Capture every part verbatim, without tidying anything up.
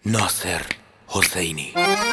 ناصر حسینی.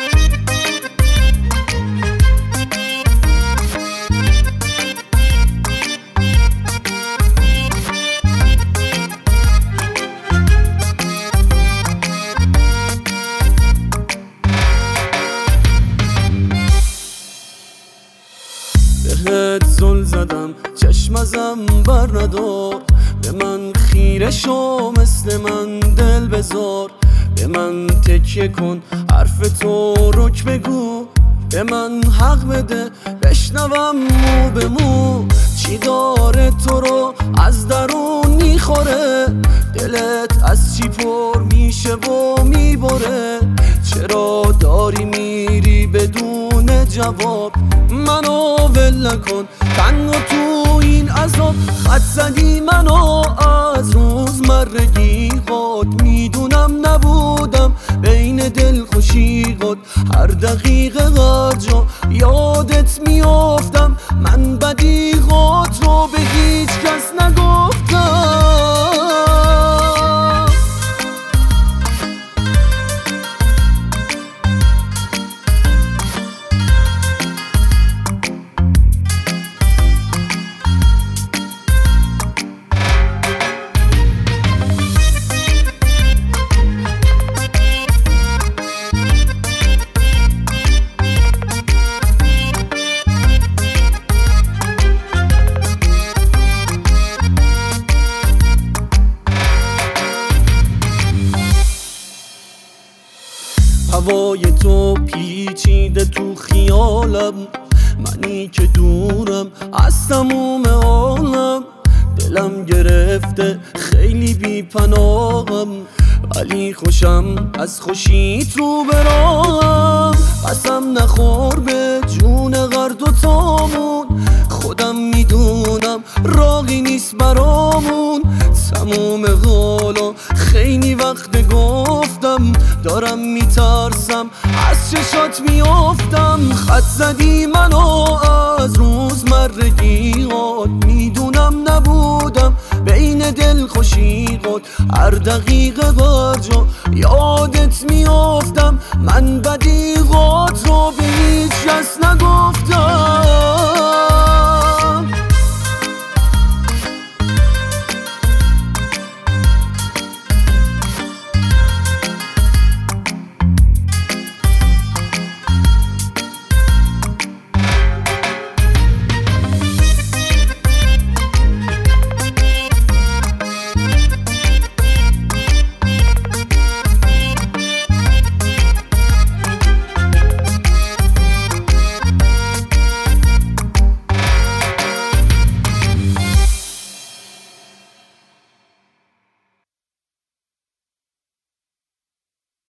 بهت زل زدم چشم ازم بر ندار، به من خیره شو مثل من دل بذار، به من تکیه کن حرف تو رک بگو، به من حق بده بشنوم مو به مو. چی داره تو رو از درون میخوره، دلت از چی پر میشه و میبره، چرا داری میری بدون جواب؟ منو ول نکن تنها تو این عذاب، خط زدی منو از روزمرگیات، میدونم نبودم بین دل خوشیات، هر دقیقه هر جا یادت میافتم، من بدیهات رو به هیچ کس نگفتم. هوای تو پیچیده تو خیالم، منی که دورم از تموم عالم، دلم گرفته خیلی بی پناهم، ولی خوشم از خوشی تو براهم. قسم نخور به جون غر دوتامون، خودم میدونم راقی نیست برامون، تموم حالا خیلی وقت گفتم، دارم میترسم از چشات میافتم، خط زدی منو از روزمرگیات، میدونم نبودم بین دل خوشیات، هر دقیقه هر جا یادت میافتم، من بدیهات رو به هیچ کس نگفتم.